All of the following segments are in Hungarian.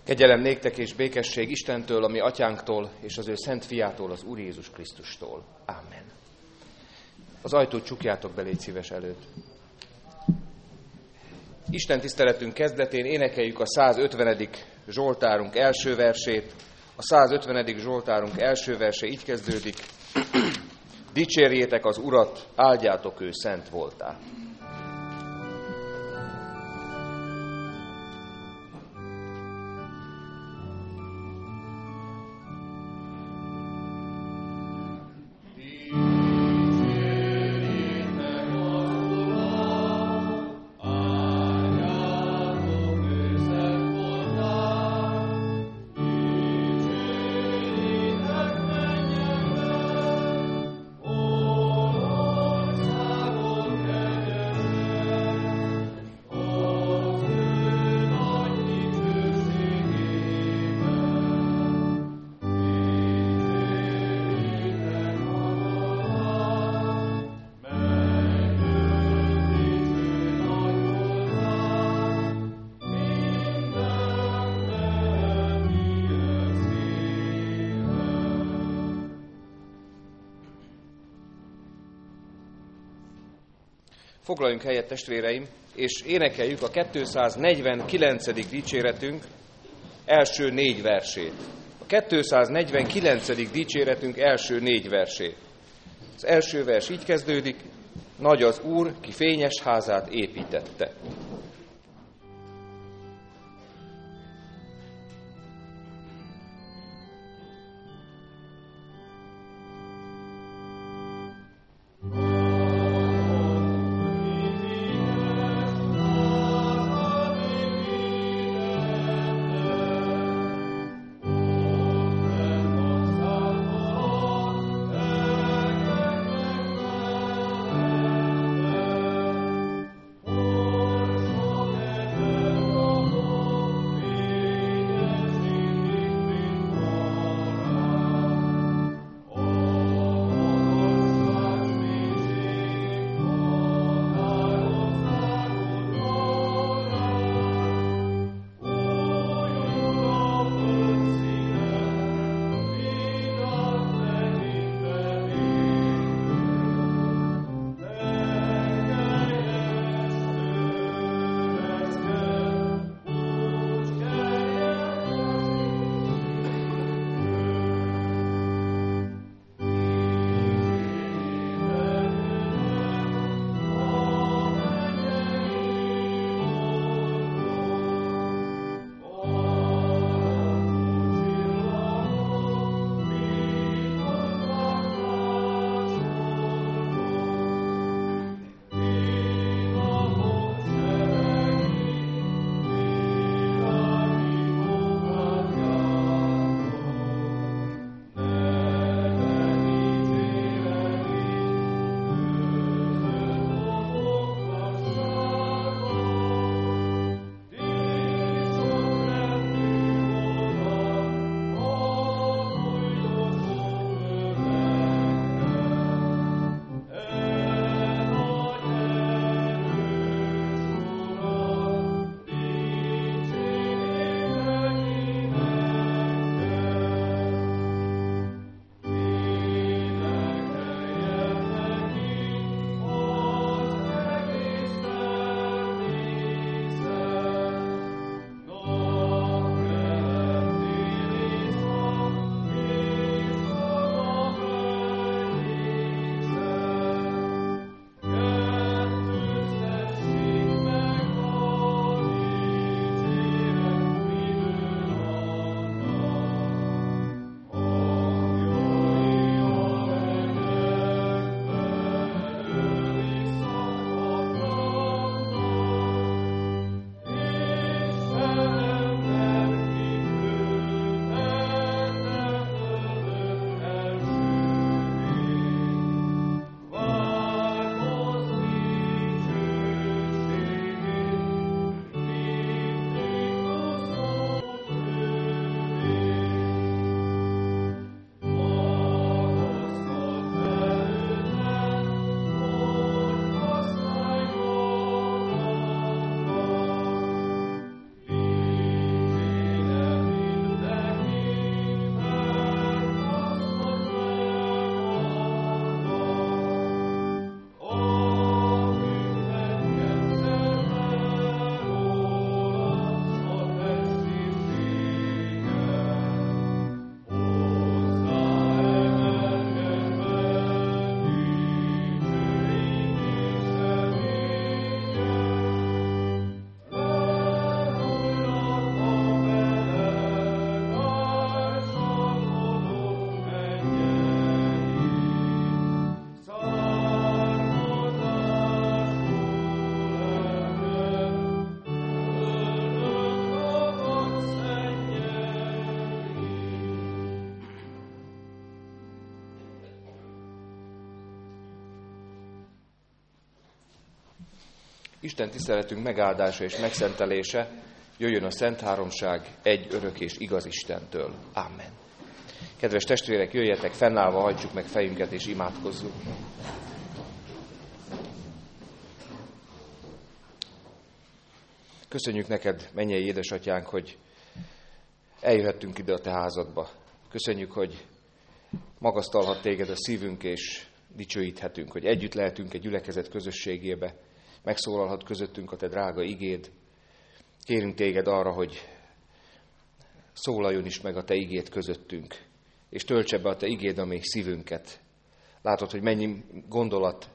Kegyelem néktek és békesség Istentől, a mi atyánktól, és az ő szent fiától, az Úr Jézus Krisztustól. Amen. Az ajtót csukjátok be, légy szíves előtt. Isten tiszteletünk kezdetén énekeljük a 150. Zsoltárunk első versét. A 150. Zsoltárunk első verse így kezdődik. Dicsérjétek az Urat, áldjátok ő szent voltát. Foglaljunk helyet, testvéreim, és énekeljük a 249. dicséretünk első 4 versét. A 249. dicséretünk első 4 versét. Az első vers így kezdődik, nagy az Úr, ki fényes házát építette. Isten tiszteletünk megáldása és megszentelése jöjjön a Szent Háromság egy örök és igaz Istentől. Amen. Kedves testvérek, jöjjetek, fennállva hajtsuk meg fejünket és imádkozzunk. Köszönjük neked, mennyei édesatyánk, hogy eljöhettünk ide a te házadba. Köszönjük, hogy magasztalhat téged a szívünk, és dicsőíthetünk, hogy együtt lehetünk egy gyülekezet közösségébe, megszólalhat közöttünk a te drága igéd. Kérünk téged arra, hogy szólaljon is meg a te igéd közöttünk, és töltse be a te igéd a mi szívünket. Látod, hogy mennyi gondolat,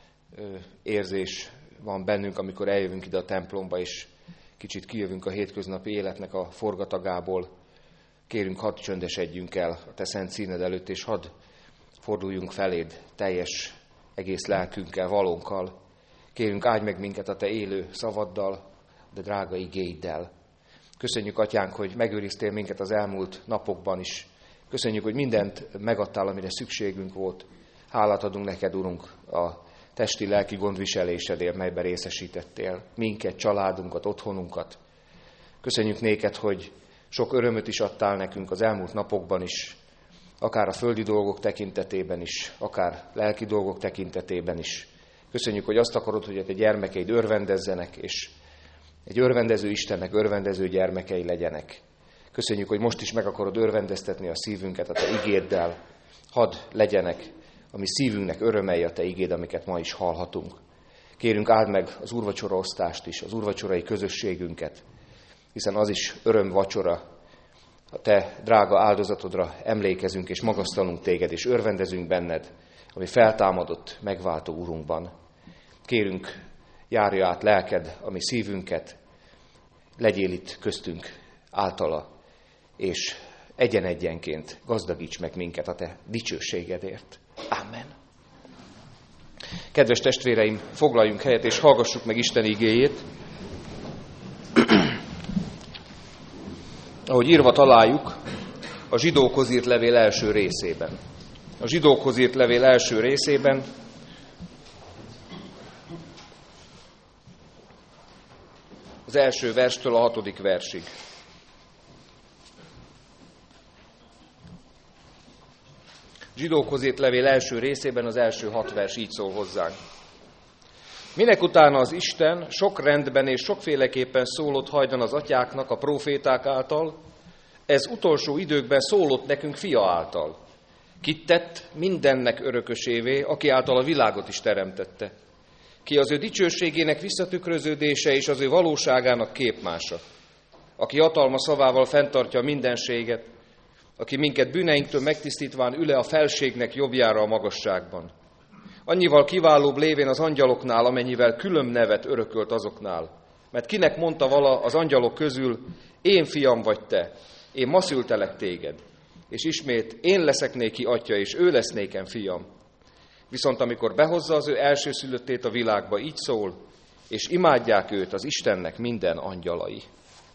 érzés van bennünk, amikor eljövünk ide a templomba, és kicsit kijövünk a hétköznapi életnek a forgatagából. Kérünk, hadd csöndesedjünk el a te szent színed előtt, és hadd forduljunk feléd teljes egész lelkünkkel, valónkkal. Kérünk, áldj meg minket a te élő szavaddal, de drága igéiddel. Köszönjük, atyánk, hogy megőriztél minket az elmúlt napokban is. Köszönjük, hogy mindent megadtál, amire szükségünk volt. Hálát adunk neked, Urunk, a testi-lelki gondviselésedért, melyben részesítettél minket, családunkat, otthonunkat. Köszönjük néked, hogy sok örömöt is adtál nekünk az elmúlt napokban is, akár a földi dolgok tekintetében is, akár lelki dolgok tekintetében is. Köszönjük, hogy azt akarod, hogy a te gyermekeid örvendezzenek, és egy örvendező Istennek örvendező gyermekei legyenek. Köszönjük, hogy most is meg akarod örvendeztetni a szívünket a te igéddel. Hadd legyenek a mi szívünknek örömei a te igéd, amiket ma is hallhatunk. Kérünk, áld meg az úrvacsoraosztást is, az úrvacsorai közösségünket, hiszen az is örömvacsora. A te drága áldozatodra emlékezünk, és magasztalunk téged, és örvendezünk benned, ami feltámadott, megváltó Urunkban. Kérünk, járja át lelked a mi szívünket, legyél itt köztünk általa, és egyen-egyenként gazdagíts meg minket a te dicsőségedért. Amen. Kedves testvéreim, foglaljunk helyet, és hallgassuk meg Isten igéjét. Ahogy írva találjuk, a Zsidókhoz írt levél első részében. A Zsidókhoz írt levél első részében az első verstől a 6. versig. Zsidókhoz írt levél első részében az első 6 vers így szól hozzánk. Minek utána az Isten sok rendben és sokféleképpen szólott hajdan az atyáknak a próféták által, ez utolsó időkben szólott nekünk fia által. Kit tett mindennek örökösévé, aki által a világot is teremtette. Ki az ő dicsőségének visszatükröződése és az ő valóságának képmása. Aki hatalma szavával fenntartja a mindenséget, aki minket bűneinktől megtisztítván üle a felségnek jobbjára a magasságban. Annyival kiválóbb lévén az angyaloknál, amennyivel külön nevet örökölt azoknál. Mert kinek mondta vala az angyalok közül, én fiam vagy te, én ma szültelek téged. És ismét én leszek néki atya, és ő lesz nékem fiam. Viszont amikor behozza az ő elsőszülöttét a világba, így szól, és imádják őt az Istennek minden angyalai.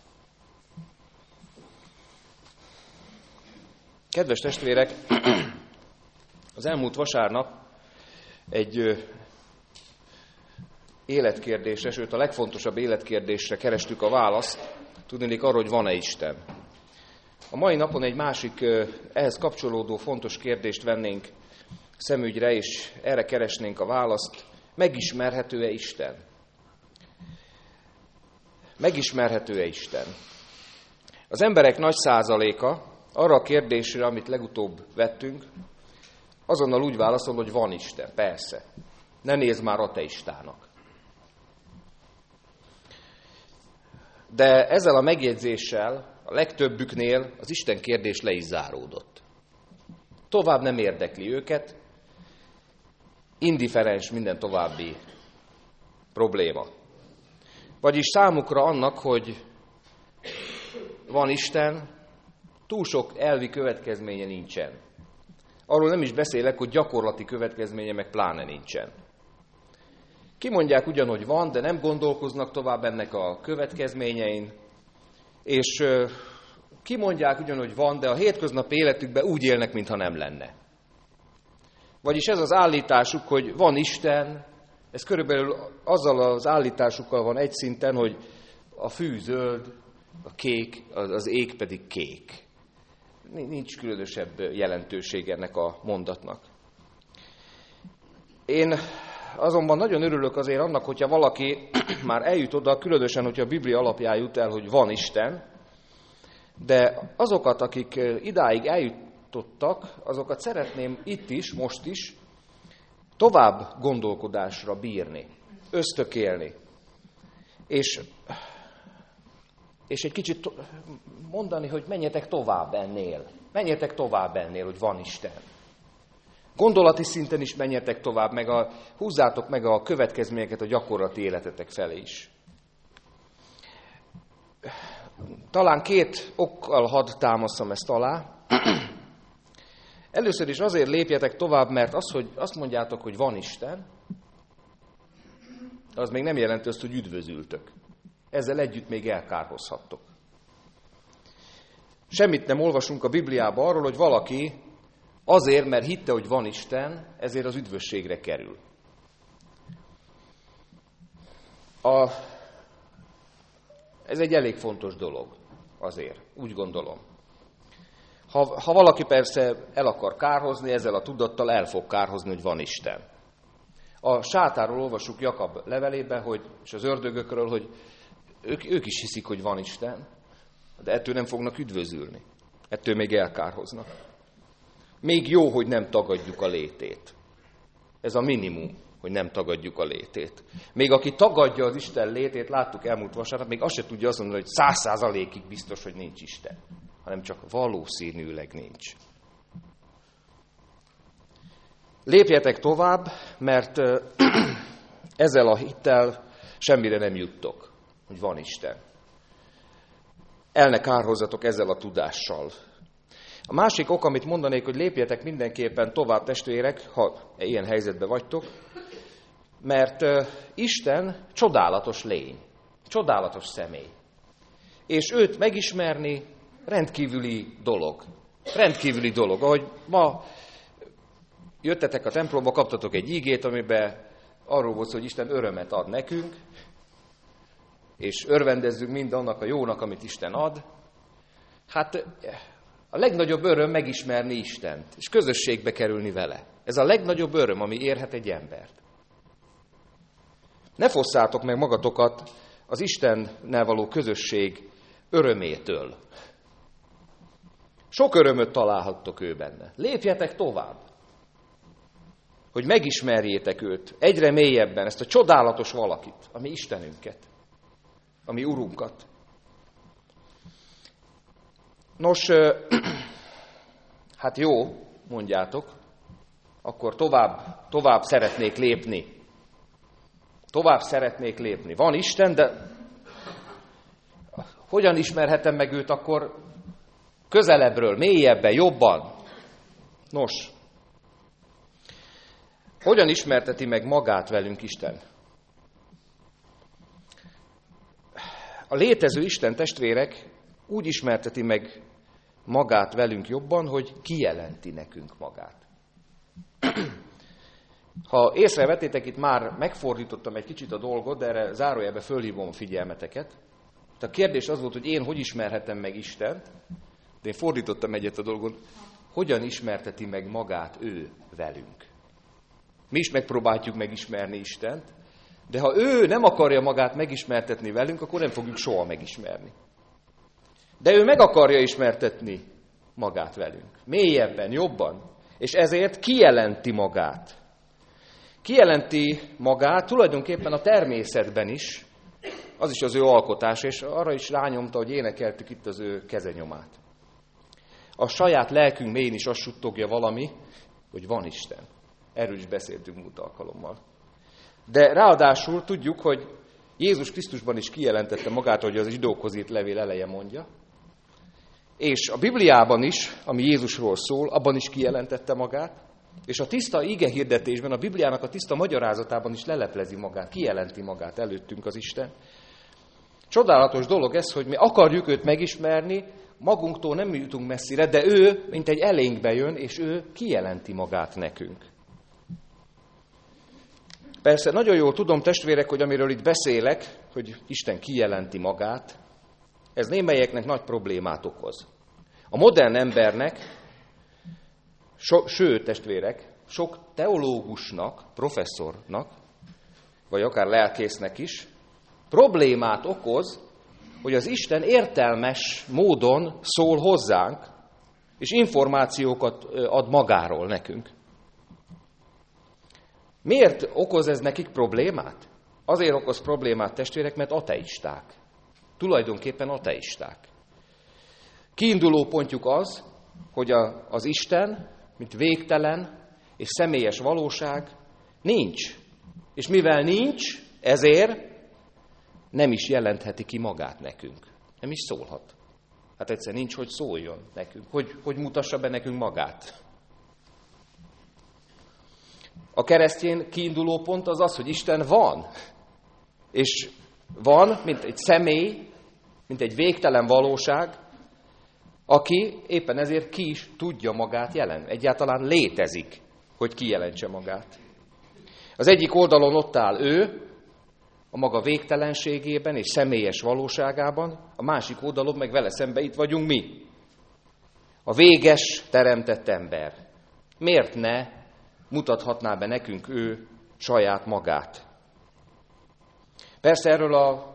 Kedves testvérek, az elmúlt vasárnap egy életkérdésre, sőt a legfontosabb életkérdésre kerestük a választ, tudnék arról, hogy van-e Isten. A mai napon egy másik ehhez kapcsolódó fontos kérdést vennénk szemügyre, és erre keresnénk a választ. Megismerhető-e Isten? Megismerhető-e Isten? Az emberek nagy százaléka arra a kérdésre, amit legutóbb vettünk, azonnal úgy válaszol, hogy van Isten, persze. Ne nézz már ateistának. De ezzel a megjegyzéssel a legtöbbüknél az Isten kérdés le is záródott. Tovább nem érdekli őket, indiferens minden további probléma. Vagyis számukra annak, hogy van Isten, túl sok elvi következménye nincsen. Arról nem is beszélek, hogy gyakorlati következménye meg pláne nincsen. Kimondják ugyan, hogy van, de nem gondolkoznak tovább ennek a következményein, és kimondják ugyan, hogy van, de a hétköznapi életükben úgy élnek, mintha nem lenne. Vagyis ez az állításuk, hogy van Isten, Ez körülbelül azzal az állításukkal van egy szinten, hogy a fű zöld, a kék, az ég pedig kék. Nincs különösebb jelentőség ennek a mondatnak. Én azonban nagyon örülök azért annak, hogyha valaki már eljut oda, különösen, hogyha a Biblia alapján jut el, hogy van Isten, de azokat, akik idáig eljutottak, azokat szeretném itt is, most is tovább gondolkodásra bírni, ösztökélni. És egy kicsit mondani, hogy menjetek tovább ennél. Menjetek tovább ennél, hogy van Isten. Gondolati szinten is menjetek tovább, húzzátok meg a következményeket a gyakorlati életetek felé is. Talán 2 okkal hadd támaszom ezt alá. Először is azért lépjetek tovább, mert hogy azt mondjátok, hogy van Isten, az még nem jelenti azt, hogy üdvözültök. Ezzel együtt még elkárhozhattok. Semmit nem olvasunk a Bibliában arról, hogy valaki azért, mert hitte, hogy van Isten, ezért az üdvösségre kerül. Ez egy elég fontos dolog azért, úgy gondolom. Ha valaki persze el akar kárhozni, ezzel a tudattal el fog kárhozni, hogy van Isten. A sátáról olvasjuk Jakab levelében, és az ördögökről, hogy ők is hiszik, hogy van Isten, de ettől nem fognak üdvözülni. Ettől még elkárhoznak. Még jó, hogy nem tagadjuk a létét. Ez a minimum, hogy nem tagadjuk a létét. Még aki tagadja az Isten létét, láttuk elmúlt vasárnap, még azt se tudja azt mondani, hogy 100%-ig biztos, hogy nincs Isten, hanem csak valószínűleg nincs. Lépjetek tovább, mert ezzel a hittel semmire nem juttok, hogy van Isten. El ne kárhozzatok ezzel a tudással. A másik ok, amit mondanék, hogy lépjetek mindenképpen tovább, testvérek, ha ilyen helyzetben vagytok, mert Isten csodálatos lény, csodálatos személy. És őt megismerni rendkívüli dolog. Rendkívüli dolog. Ahogy ma jöttetek a templomba, kaptatok egy ígét, amiben arról volt, hogy Isten örömet ad nekünk, és örvendezzünk mindannak a jónak, amit Isten ad. Hát a legnagyobb öröm megismerni Istent, és közösségbe kerülni vele. Ez a legnagyobb öröm, ami érhet egy embert. Ne fosszátok meg magatokat az Istennel való közösség örömétől. Sok örömöt találhattok ő benne. Lépjetek tovább, hogy megismerjétek őt egyre mélyebben, ezt a csodálatos valakit, ami Istenünket, ami Urunkat. Nos, hát jó, mondjátok, akkor tovább szeretnék lépni. Tovább szeretnék lépni. Van Isten, de hogyan ismerhetem meg őt akkor közelebbről, mélyebben, jobban? Nos, hogyan ismerteti meg magát velünk Isten? A létező Isten, testvérek, úgy ismerteti meg magát velünk jobban, hogy kijelenti nekünk magát. Ha észrevettétek, itt már megfordítottam egy kicsit a dolgot, de erre zárójelbe fölhívom a figyelmeteket. A kérdés az volt, hogy én hogy ismerhetem meg Istent, de én fordítottam egyet a dolgot, hogyan ismerteti meg magát ő velünk. Mi is megpróbáljuk megismerni Istent, de ha ő nem akarja magát megismertetni velünk, akkor nem fogjuk soha megismerni. De ő meg akarja ismertetni magát velünk. Mélyebben, jobban. És ezért kijelenti magát. Kijelenti magát tulajdonképpen a természetben is, az is az ő alkotás, és arra is rányomta, hogy énekeltük itt az ő kezenyomát. A saját lelkünk mélyén is azt suttogja valami, hogy van Isten. Erről is beszéltünk múlt alkalommal. De ráadásul tudjuk, hogy Jézus Krisztusban is kijelentette magát, hogy az zsidókhoz írt levél eleje mondja, és a Bibliában is, ami Jézusról szól, abban is kijelentette magát, és a tiszta igehirdetésben, a Bibliának a tiszta magyarázatában is leleplezi magát, kijelenti magát előttünk az Isten. Csodálatos dolog ez, hogy mi akarjuk őt megismerni, magunktól nem jutunk messzire, de ő, mint egy elénkbe jön, és ő kijelenti magát nekünk. Persze nagyon jól tudom, testvérek, hogy amiről itt beszélek, hogy Isten kijelenti magát, ez némelyeknek nagy problémát okoz. A modern embernek, sőt, testvérek, sok teológusnak, professzornak, vagy akár lelkésznek is, problémát okoz, hogy az Isten értelmes módon szól hozzánk, és információkat ad magáról nekünk. Miért okoz ez nekik problémát? Azért okoz problémát, testvérek, mert ateisták. Tulajdonképpen ateisták. Kiinduló pontjuk az, hogy az Isten, mint végtelen és személyes valóság nincs. És mivel nincs, ezért nem is jelentheti ki magát nekünk. Nem is szólhat. Hát egyszer nincs, hogy szóljon nekünk. Hogy mutassa be nekünk magát. A keresztény kiinduló pont az az, hogy Isten van. És van, mint egy személy, mint egy végtelen valóság, aki éppen ezért ki is tudja magát jelenteni. Egyáltalán létezik, hogy kijelentse magát. Az egyik oldalon ott áll ő, a maga végtelenségében és személyes valóságában, a másik oldalon meg vele szembe itt vagyunk mi. A véges, teremtett ember. Miért ne mutathatná be nekünk ő saját magát? Persze erről a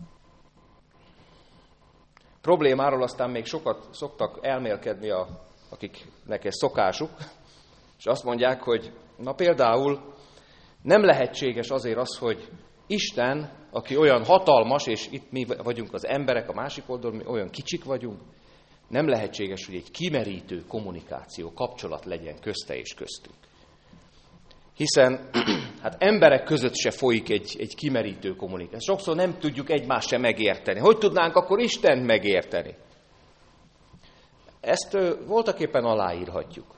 problémáról aztán még sokat szoktak elmélkedni, akiknek ez szokásuk, és azt mondják, hogy na például nem lehetséges azért az, hogy Isten, aki olyan hatalmas, és itt mi vagyunk az emberek, a másik oldalon mi olyan kicsik vagyunk, nem lehetséges, hogy egy kimerítő kommunikáció, kapcsolat legyen közte és köztünk. Hiszen hát emberek között se folyik egy kimerítő kommunikáció. Sokszor nem tudjuk egymást se megérteni. Hogy tudnánk akkor Istent megérteni? Ezt voltaképpen aláírhatjuk.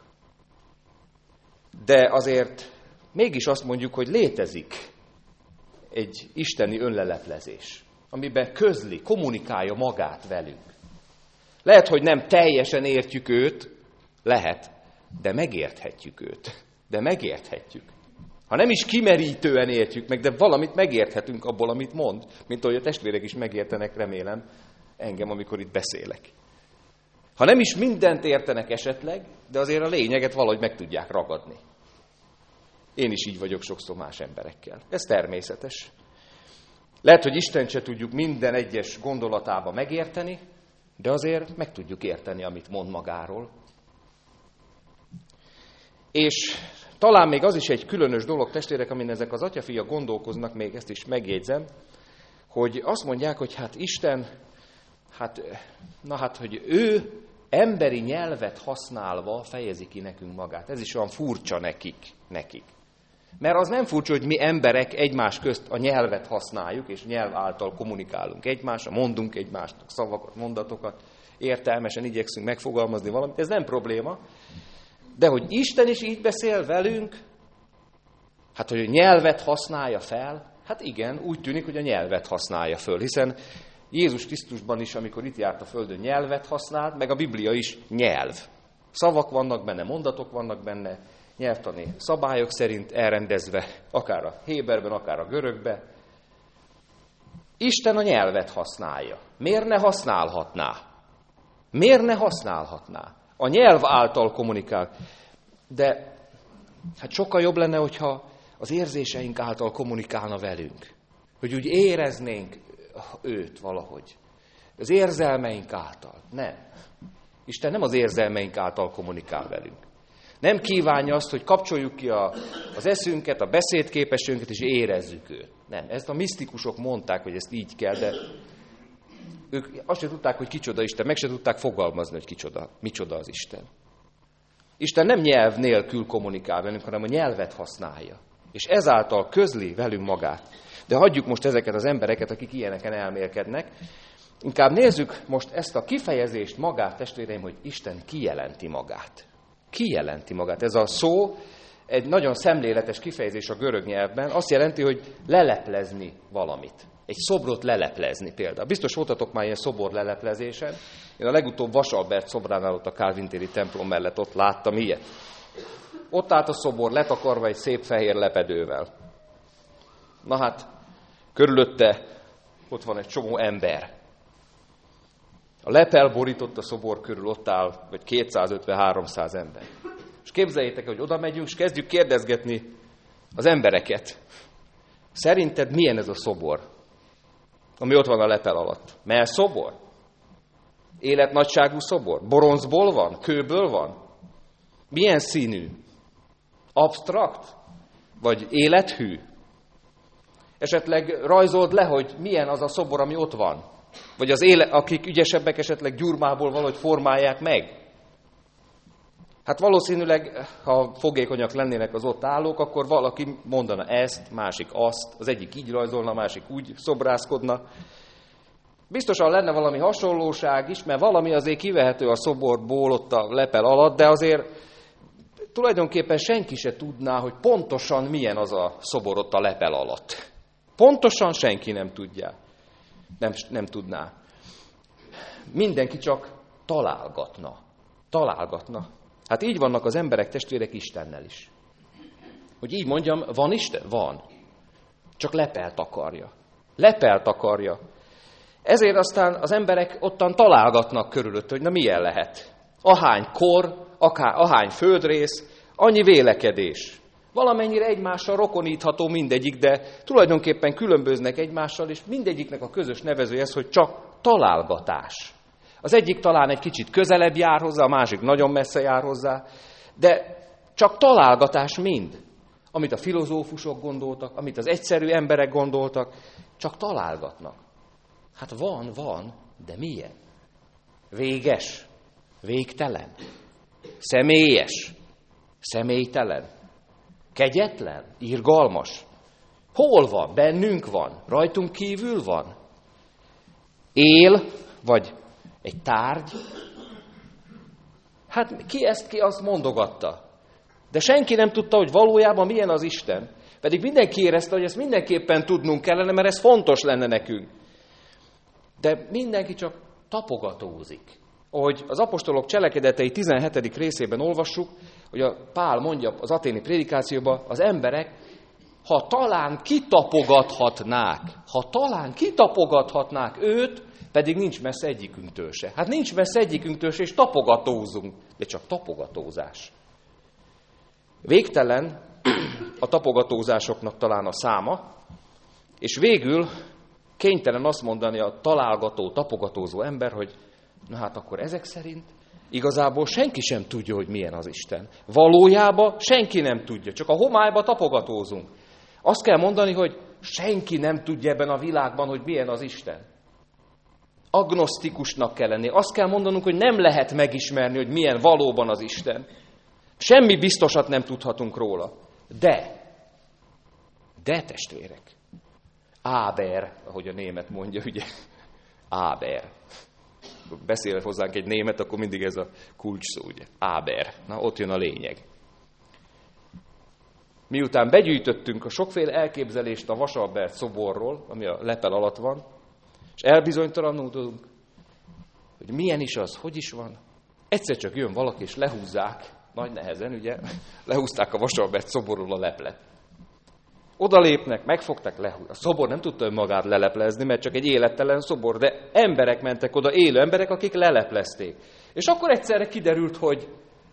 De azért mégis azt mondjuk, hogy létezik egy isteni önleleplezés, amiben közli, kommunikálja magát velünk. Lehet, hogy nem teljesen értjük őt, lehet, de megérthetjük őt. De megérthetjük. Ha nem is kimerítően értjük meg, de valamit megérthetünk abból, amit mond, mint ahogy a testvérek is megértenek, remélem, engem, amikor itt beszélek. Ha nem is mindent értenek esetleg, de azért a lényeget valahogy meg tudják ragadni. Én is így vagyok sokszor más emberekkel. Ez természetes. Lehet, hogy Istent se tudjuk minden egyes gondolatába megérteni, de azért meg tudjuk érteni, amit mond magáról. És talán még az is egy különös dolog, testvérek, amin ezek az atyafiak gondolkoznak, még ezt is megjegyzem, hogy azt mondják, hogy hát Isten, hogy ő emberi nyelvet használva fejezi ki nekünk magát. Ez is olyan furcsa nekik. Mert az nem furcsa, hogy mi emberek egymás közt a nyelvet használjuk, és nyelv által kommunikálunk egymásra, mondunk egymásnak szavakat, mondatokat, értelmesen igyekszünk megfogalmazni valamit, ez nem probléma. De hogy Isten is így beszél velünk, hát hogy a nyelvet használja fel, hát igen, úgy tűnik, hogy a nyelvet használja föl, hiszen Jézus Krisztusban is, amikor itt járt a földön, nyelvet használt, meg a Biblia is nyelv. Szavak vannak benne, mondatok vannak benne, nyelvtani szabályok szerint elrendezve, akár a héberben, akár a görögben. Isten a nyelvet használja. Miért ne használhatná? Miért ne használhatná? A nyelv által kommunikál. De hát sokkal jobb lenne, hogyha az érzéseink által kommunikálna velünk. Hogy úgy éreznénk őt valahogy. Az érzelmeink által. Nem. Isten nem az érzelmeink által kommunikál velünk. Nem kívánja azt, hogy kapcsoljuk ki az eszünket, a beszédképességünket, és érezzük őt. Nem. Ezt a misztikusok mondták, hogy ezt így kell, de ők azt sem tudták, hogy kicsoda Isten, meg sem tudták fogalmazni, hogy micsoda az Isten. Isten nem nyelv nélkül kommunikál velünk, hanem a nyelvet használja. És ezáltal közli velünk magát. De hagyjuk most ezeket az embereket, akik ilyeneken elmélkednek. Inkább nézzük most ezt a kifejezést magát, testvéreim, hogy Isten kijelenti magát. Kijelenti magát. Ez a szó egy nagyon szemléletes kifejezés a görög nyelvben. Azt jelenti, hogy leleplezni valamit. Egy szobrot leleplezni például. Biztos voltatok már ilyen szobor leleplezésen. Én a legutóbb Vasalbert szobránál ott a Kálvin téri templom mellett ott láttam ilyet. Ott állt a szobor letakarva egy szép fehér lepedővel. Na hát, körülötte ott van egy csomó ember. A lepel borított a szobor körül, ott áll, vagy 250-300 ember. És képzeljétek, hogy oda megyünk, és kezdjük kérdezgetni az embereket. Szerinted milyen ez a szobor, ami ott van a lepel alatt? Mell szobor? Életnagyságú szobor? Bronzból van? Kőből van? Milyen színű? Absztrakt? Vagy élethű? Esetleg rajzold le, hogy milyen az a szobor, ami ott van. Vagy akik ügyesebbek esetleg gyurmából valahogy formálják meg. Hát valószínűleg, ha fogékonyak lennének az ott állók, akkor valaki mondana ezt, másik azt, az egyik így rajzolna, a másik úgy szobrászkodna. Biztosan lenne valami hasonlóság is, mert valami azért kivehető a szoborból ott a lepel alatt, de azért tulajdonképpen senki se tudná, hogy pontosan milyen az a szobor ott a lepel alatt. Pontosan senki nem tudja. Nem tudná. Mindenki csak találgatna. Hát így vannak az emberek, testvérek, Istennel is. Hogy így mondjam, van Isten? Van. Csak lepelt akarja. Ezért aztán az emberek ottan találgatnak körülött, hogy na milyen lehet. Ahány kor, ahány földrész, annyi vélekedés. Valamennyire egymással rokonítható mindegyik, de tulajdonképpen különböznek egymással, és mindegyiknek a közös nevezője ez, hogy csak találgatás. Az egyik talán egy kicsit közelebb jár hozzá, a másik nagyon messze jár hozzá, de csak találgatás mind. Amit a filozófusok gondoltak, amit az egyszerű emberek gondoltak, csak találgatnak. Hát van, de milyen? Véges, végtelen, személyes, személytelen, kegyetlen, irgalmas. Hol van? Bennünk van, rajtunk kívül van. Él, vagy egy tárgy. Hát ki azt mondogatta. De senki nem tudta, hogy valójában milyen az Isten. Pedig mindenki érezte, hogy ezt mindenképpen tudnunk kellene, mert ez fontos lenne nekünk. De mindenki csak tapogatózik. Ahogy az apostolok cselekedetei 17. részében olvassuk, hogy a Pál mondja az aténi prédikációban, az emberek, ha talán kitapogathatnák őt, pedig nincs messze egyikünktől se. Hát nincs messze egyikünktől se, és tapogatózunk, de csak tapogatózás. Végtelen a tapogatózásoknak talán a száma, és végül kénytelen azt mondani a találgató, tapogatózó ember, hogy na hát akkor ezek szerint igazából senki sem tudja, hogy milyen az Isten. Valójában senki nem tudja, csak a homályba tapogatózunk. Azt kell mondani, hogy senki nem tudja ebben a világban, hogy milyen az Isten. Agnosztikusnak kell lenni. Azt kell mondanunk, hogy nem lehet megismerni, hogy milyen valóban az Isten. Semmi biztosat nem tudhatunk róla. De testvérek, aber, ahogy a német mondja, ugye, aber. Beszél hozzánk egy német, akkor mindig ez a kulcs szó, ugye, aber. Na, ott jön a lényeg. Miután begyűjtöttünk a sokféle elképzelést a Vasalbert szoborról, ami a lepel alatt van, és elbizonytalanodunk, hogy milyen is az, hogy is van, egyszer csak jön valaki, és lehúzzák, nagy nehezen, ugye, lehúzták a Vasalbert szoborról a leplet. Oda lépnek, megfogták, lehúzták. A szobor nem tudta önmagát leleplezni, mert csak egy élettelen szobor, de emberek mentek oda, élő emberek, akik leleplezték. És akkor egyszerre kiderült, hogy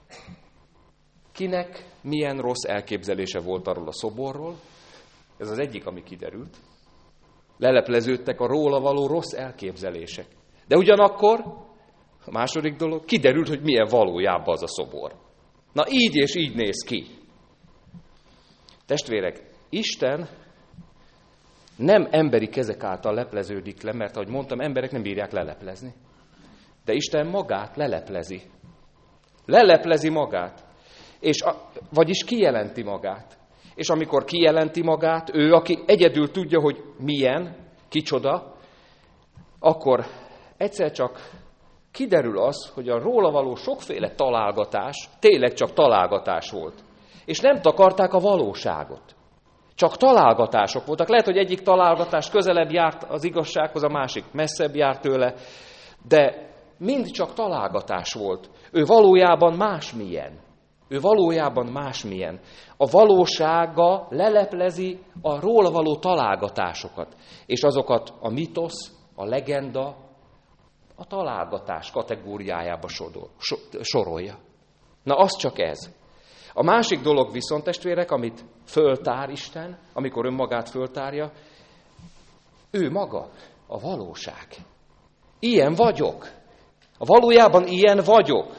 kinek milyen rossz elképzelése volt arról a szoborról. Ez az egyik, ami kiderült. Lelepleződtek a róla való rossz elképzelések. De ugyanakkor, a második dolog, kiderült, hogy milyen valójában az a szobor. Na így és így néz ki. Testvérek, Isten nem emberi kezek által lepleződik le, mert ahogy mondtam, emberek nem bírják leleplezni. De Isten magát leleplezi. Leleplezi magát. Vagyis kijelenti magát. És amikor kijelenti magát, ő, aki egyedül tudja, hogy milyen, kicsoda, akkor egyszer csak kiderül az, hogy a róla való sokféle találgatás tényleg csak találgatás volt. És nem takarták a valóságot. Csak találgatások voltak. Lehet, hogy egyik találgatás közelebb járt az igazsághoz, a másik messzebb járt tőle, de mind csak találgatás volt. Ő valójában másmilyen. Ő valójában másmilyen. A valósága leleplezi a róla való találgatásokat, és azokat a mitosz, a legenda, a találgatás kategóriájába sorolja. Na, az csak ez. A másik dolog viszont, testvérek, amit föltár Isten, amikor önmagát föltárja, ő maga a valóság. Ilyen vagyok. Valójában ilyen vagyok.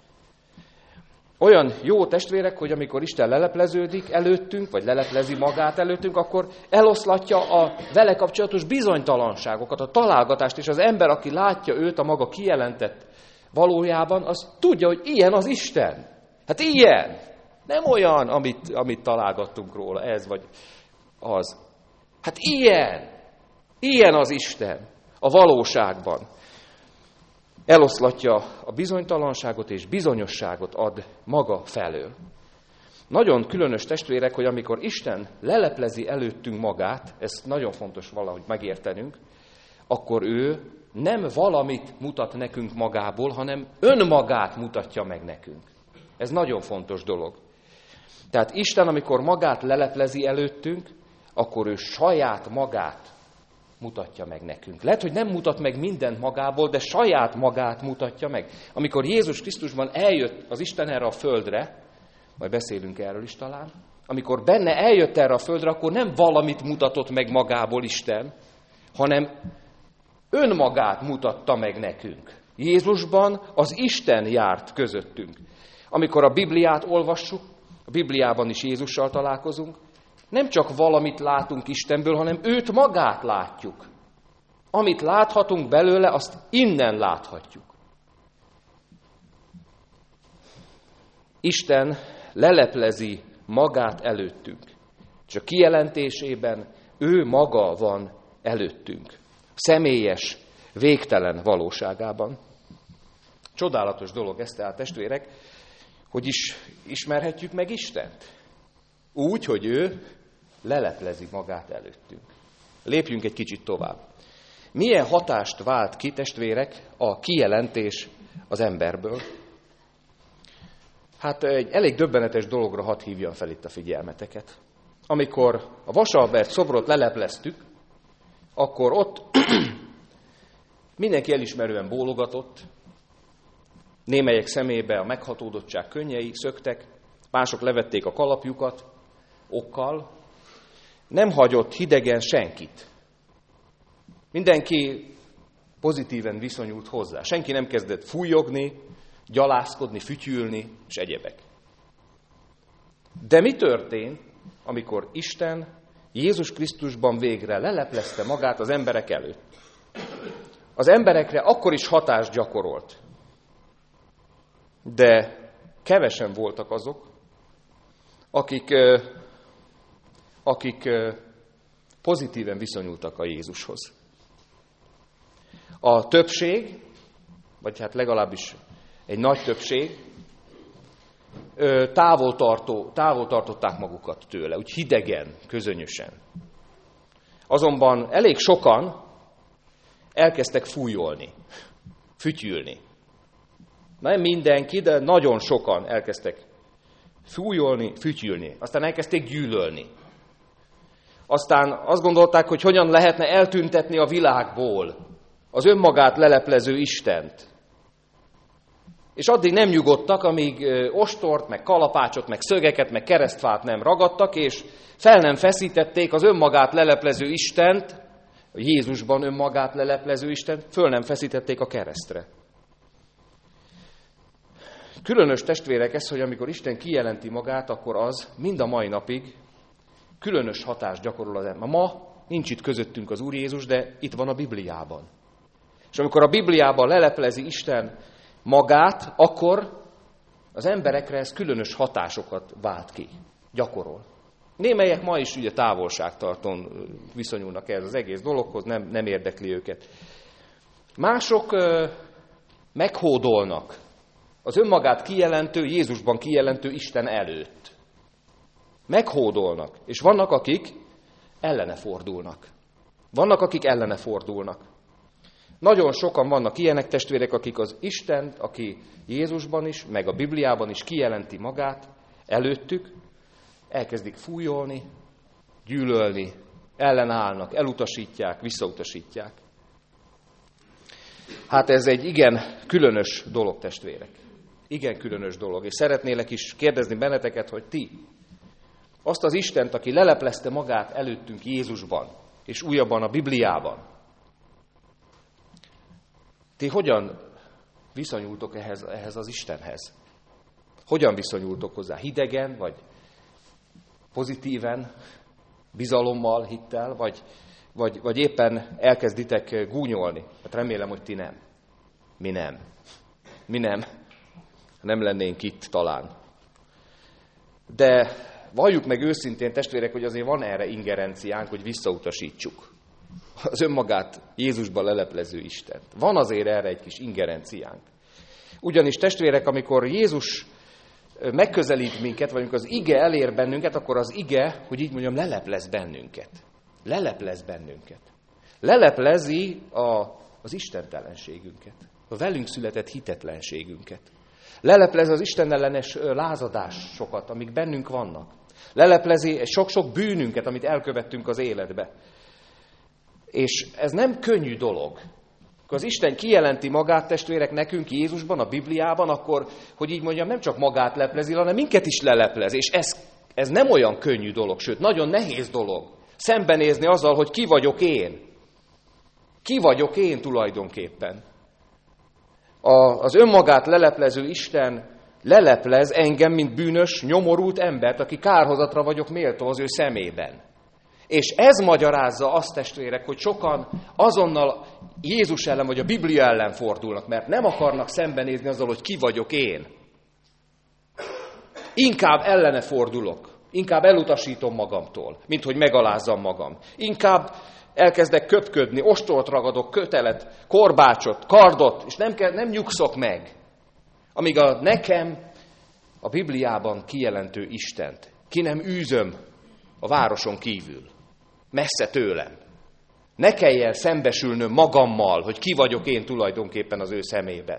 Olyan jó, testvérek, hogy amikor Isten lelepleződik előttünk, vagy leleplezi magát előttünk, akkor eloszlatja a vele kapcsolatos bizonytalanságokat, a találgatást, és az ember, aki látja őt a maga kijelentett valójában, az tudja, hogy ilyen az Isten. Hát ilyen. Nem olyan, amit találgattunk róla, ez vagy az. Hát ilyen. Ilyen az Isten a valóságban. Eloszlatja a bizonytalanságot és bizonyosságot ad maga felől. Nagyon különös, testvérek, hogy amikor Isten leleplezi előttünk magát, ezt nagyon fontos valahogy megértenünk, akkor ő nem valamit mutat nekünk magából, hanem önmagát mutatja meg nekünk. Ez nagyon fontos dolog. Tehát Isten, amikor magát leleplezi előttünk, akkor ő saját magát mutatja meg nekünk. Lehet, hogy nem mutat meg mindent magából, de saját magát mutatja meg. Amikor Jézus Krisztusban eljött az Isten erre a földre, majd beszélünk erről is talán, amikor benne eljött erre a földre, akkor nem valamit mutatott meg magából Isten, hanem önmagát mutatta meg nekünk. Jézusban az Isten járt közöttünk. Amikor a Bibliát olvassuk, a Bibliában is Jézussal találkozunk, nem csak valamit látunk Istenből, hanem őt magát látjuk. Amit láthatunk belőle, azt innen láthatjuk. Isten leleplezi magát előttünk, és a kijelentésében ő maga van előttünk. Személyes, végtelen valóságában. Csodálatos dolog ez, tehát testvérek, hogy is ismerhetjük meg Istent. Úgy, hogy ő leleplezi magát előttünk. Lépjünk egy kicsit tovább. Milyen hatást vált ki, testvérek, a kijelentés az emberből? Hát egy elég döbbenetes dologra hadd hívjam fel itt a figyelmeteket. Amikor a Vasalbert szobrot lelepleztük, akkor ott mindenki elismerően bólogatott, némelyek szemébe a meghatódottság könnyei szöktek, mások levették a kalapjukat okkal, nem hagyott hidegen senkit. Mindenki pozitíven viszonyult hozzá. Senki nem kezdett fújogni, gyalászkodni, fütyülni, és egyebek. De mi történt, amikor Isten Jézus Krisztusban végre leleplezte magát az emberek előtt? Az emberekre akkor is hatást gyakorolt. De kevesen voltak azok, akik pozitíven viszonyultak a Jézushoz. A többség, vagy hát legalábbis egy nagy többség, távol tartották magukat tőle, úgy hidegen, közönyösen. Azonban elég sokan elkezdtek fújolni, fütyülni. Nem mindenki, de nagyon sokan elkezdtek fújolni, fütyülni. Aztán elkezdték gyűlölni. Aztán azt gondolták, hogy hogyan lehetne eltüntetni a világból az önmagát leleplező Istent. És addig nem nyugodtak, amíg ostort, meg kalapácsot, meg szögeket, meg keresztfát nem ragadtak, és fel nem feszítették az önmagát leleplező Istent, Jézusban önmagát leleplező Istent, föl nem feszítették a keresztre. Különös, testvérek, ez, hogy amikor Isten kijelenti magát, akkor az mind a mai napig különös hatást gyakorol az ember. Ma nincs itt közöttünk az Úr Jézus, de itt van a Bibliában. És amikor a Bibliában leleplezi Isten magát, akkor az emberekre ez különös hatásokat vált ki, gyakorol. Némelyek ma is ugye távolságtartón viszonyulnak ehhez az egész dologhoz, nem érdekli őket. Mások meghódolnak az önmagát kijelentő, Jézusban kijelentő Isten előtt. Meghódolnak, és vannak, akik ellene fordulnak. Nagyon sokan vannak ilyenek testvérek, akik az Istent, aki Jézusban is, meg a Bibliában is kijelenti magát előttük, elkezdik fújolni, gyűlölni, ellenállnak, elutasítják, visszautasítják. Hát ez egy igen különös dolog, testvérek. Igen különös dolog. És szeretnélek is kérdezni benneteket, hogy ti azt az Istent, aki leleplezte magát előttünk Jézusban, és újabban a Bibliában, ti hogyan viszonyultok ehhez az Istenhez? Hogyan viszonyultok hozzá? Hidegen, vagy pozitíven, bizalommal, hittel, vagy éppen elkezditek gúnyolni? Hát remélem, hogy ti nem. Mi nem. Mi nem. Nem lennénk itt talán. De valljuk meg őszintén, testvérek, hogy azért van erre ingerenciánk, hogy visszautasítsuk az önmagát Jézusban leleplező Istent. Van azért erre egy kis ingerenciánk. Ugyanis testvérek, amikor Jézus megközelít minket, vagy amikor az ige elér bennünket, akkor az ige, hogy így mondjam, leleplez bennünket. Leleplez bennünket. Leleplezi az istentelenségünket, a velünk született hitetlenségünket. Leleplezi az istenellenes lázadásokat, amik bennünk vannak. Leleplezi sok-sok bűnünket, amit elkövettünk az életbe. És ez nem könnyű dolog. Akkor az Isten kijelenti magát, testvérek, nekünk Jézusban, a Bibliában, akkor, hogy így mondjam, nem csak magát leplezi, hanem minket is leleplez. És ez nem olyan könnyű dolog, sőt, nagyon nehéz dolog. Szembenézni azzal, hogy ki vagyok én. Ki vagyok én tulajdonképpen. Az önmagát leleplező Isten leleplez engem, mint bűnös, nyomorult embert, aki kárhozatra vagyok méltó az ő szemében. És ez magyarázza azt, testvérek, hogy sokan azonnal Jézus ellen vagy a Biblia ellen fordulnak, mert nem akarnak szembenézni azzal, hogy ki vagyok én. Inkább ellene fordulok, inkább elutasítom magamtól, mint hogy megalázzam magam. Inkább elkezdek köpködni, ostort ragadok, kötelet, korbácsot, kardot, és nem nyugszok meg, amíg nekem a Bibliában kijelentő Istent ki nem űzöm a városon kívül, messze tőlem. Ne kelljen szembesülnöm magammal, hogy ki vagyok én tulajdonképpen az ő szemében.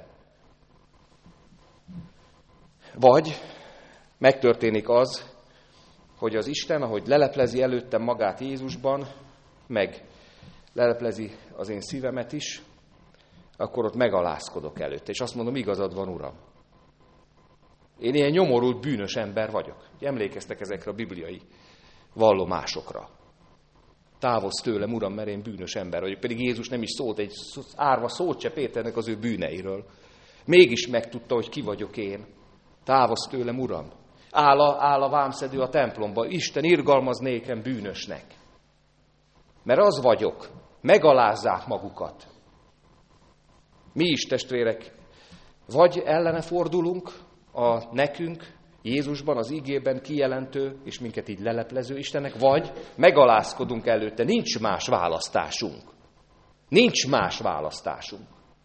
Vagy megtörténik az, hogy az Isten, ahogy leleplezi előttem magát Jézusban, meg leleplezi az én szívemet is, akkor ott megalázkodok előtte, és azt mondom, igazad van, Uram. Én ilyen nyomorult, bűnös ember vagyok. Emlékeztek ezekre a bibliai vallomásokra. Távozz tőlem, Uram, mert én bűnös ember vagyok. Pedig Jézus nem is szólt egy árva szót se Péternek az ő bűneiről. Mégis megtudta, hogy ki vagyok én. Távozz tőlem, Uram. Áll a vámszedő a templomba. Isten irgalmaz nékem bűnösnek. Mert az vagyok. Megalázzák magukat. Mi is, testvérek, vagy ellene fordulunk a nekünk, Jézusban, az igében kijelentő, és minket így leleplező Istennek, vagy megalázkodunk előtte. Nincs más választásunk. Nincs más választásunk.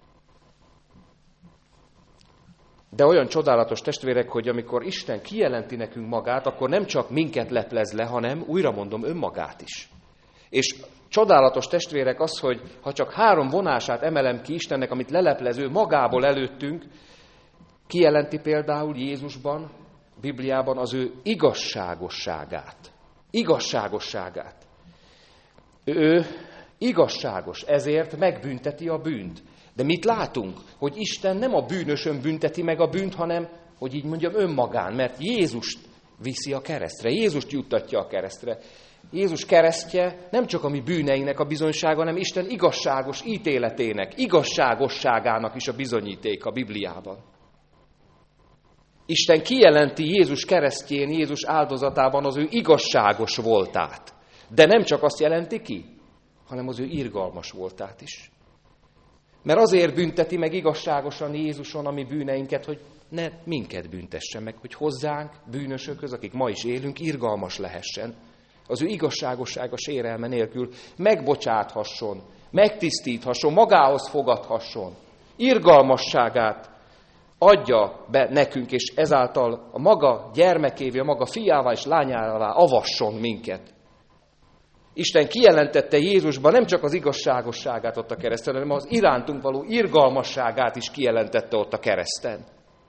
De olyan csodálatos, testvérek, hogy amikor Isten kijelenti nekünk magát, akkor nem csak minket leplez le, hanem, újra mondom, önmagát is. És csodálatos, testvérek, az, hogy ha csak 3 vonását emelem ki Istennek, amit leleplező magából előttünk, kijelenti például Jézusban, Bibliában az ő igazságosságát. Igazságosságát. Ő igazságos, ezért megbünteti a bűnt. De mit látunk? Hogy Isten nem a bűnösön bünteti meg a bűnt, hanem, hogy így mondjam, önmagán, mert Jézust viszi a keresztre, Jézust juttatja a keresztre. Jézus keresztje nem csak a mi bűneinek a bizonysága, hanem Isten igazságos ítéletének, igazságosságának is a bizonyíték a Bibliában. Isten kijelenti Jézus keresztjén, Jézus áldozatában az ő igazságos voltát. De nem csak azt jelenti ki, hanem az ő irgalmas voltát is. Mert azért bünteti meg igazságosan Jézuson a mi bűneinket, hogy ne minket büntessen meg, hogy hozzánk, bűnösökhöz, akik ma is élünk, irgalmas lehessen. Az ő igazságossága sérelme nélkül megbocsáthasson, megtisztíthasson, magához fogadhasson. Irgalmasságát adja be nekünk, és ezáltal a maga gyermekévé, a maga fiává és lányává avasson minket. Isten kijelentette Jézusban nem csak az igazságosságát ott a kereszten, hanem az irántunk való irgalmasságát is kijelentette ott a kereszten.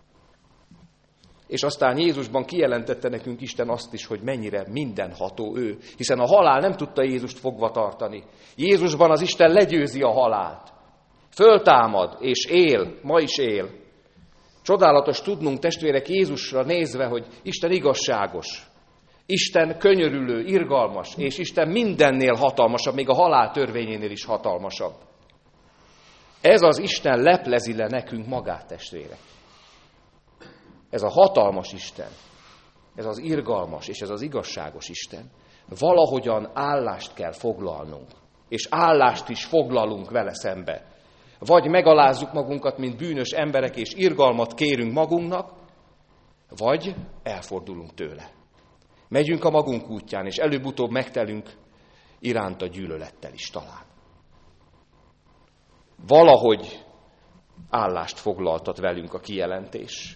És aztán Jézusban kijelentette nekünk Isten azt is, hogy mennyire mindenható ő, hiszen a halál nem tudta Jézust fogva tartani. Jézusban az Isten legyőzi a halált. Föltámad és él, ma is él. Csodálatos tudnunk, testvérek, Jézusra nézve, hogy Isten igazságos, Isten könyörülő, irgalmas, és Isten mindennél hatalmasabb, még a halál törvényénél is hatalmasabb. Ez az Isten leplezi le nekünk magát, testvérek. Ez a hatalmas Isten, ez az irgalmas és ez az igazságos Isten. Valahogyan állást kell foglalnunk, és állást is foglalunk vele szembe. Vagy megalázzuk magunkat, mint bűnös emberek, és irgalmat kérünk magunknak, vagy elfordulunk tőle. Megyünk a magunk útján, és előbb-utóbb megtelünk iránta gyűlölettel is talán. Valahogy állást foglaltat velünk a kijelentés.